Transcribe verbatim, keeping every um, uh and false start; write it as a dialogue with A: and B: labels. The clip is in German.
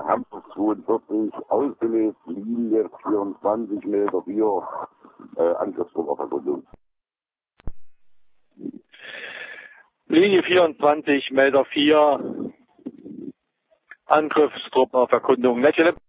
A: Hamburg zweiundvierzig, ausgelöst, Linie vierundzwanzig Meter vier, äh, Angriffsdruck auf Erkundung.
B: Linie vierundzwanzig, Meter vier, Angriffstrupp auf Erkundung. Netschele.